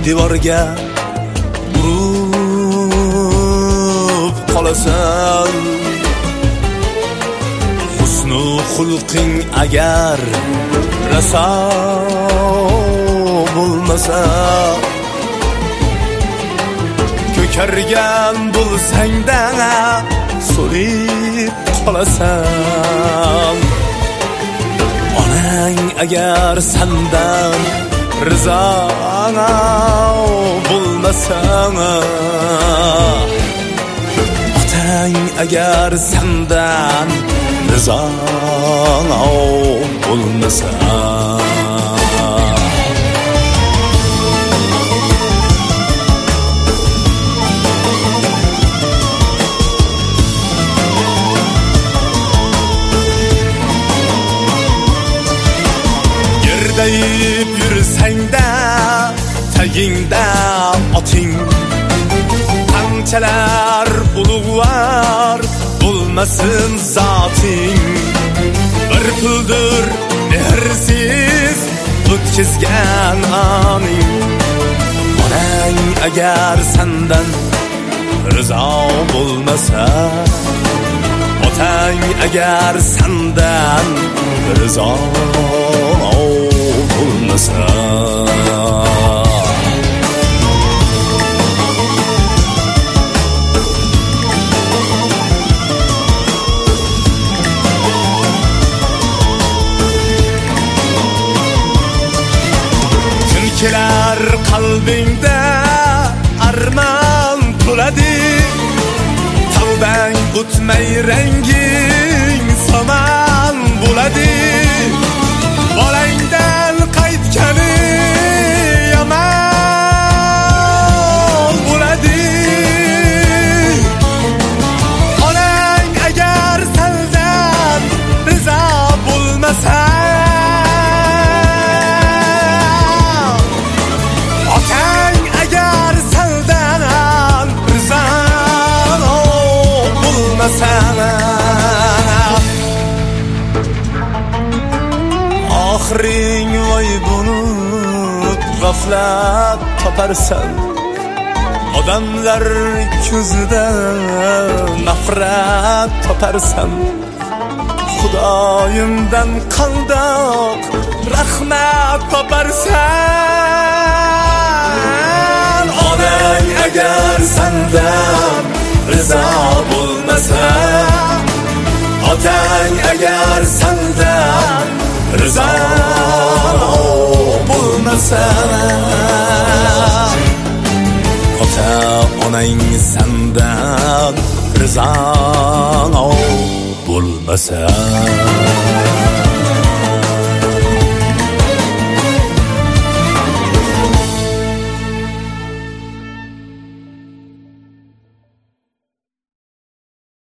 devorga urib qolasan. Husnu xulqing agar raso bo'lmasa, ko'kargan bo'lsang-da so'lib qolasan. Onang agar sendan rizo bo'lmasa, otang agar sendan rizo bo'lmasa, yerdayib yursang-da tagingda oting, qanchalar ulug'var bo'lmasin zoting, bir puldir mehrsiz o'tkazgan oning. Onang agar sendan rizo bo'lmasa, otang agar sendan rizo bo'lmasa, kelar qalbingda armon to'ladi, tavbang o'tmay ranging somon bo'ladi. Bolangdan qaytgani yomon bo'ladi. Onang agar sendan rizo bo'lmasa, oxiring voy bunib g'aflat toparsan. Odamlar ko'zida nafrat toparsan. Xudoyimdan qaldoq rahmat toparsan. Onang agar sendan rizo bo'lmasa, otang agar sendan rizo bo'lmasa, ota onang sendan rizo bo'lmasa.